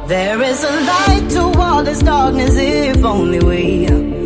There is a light to all this darkness if only we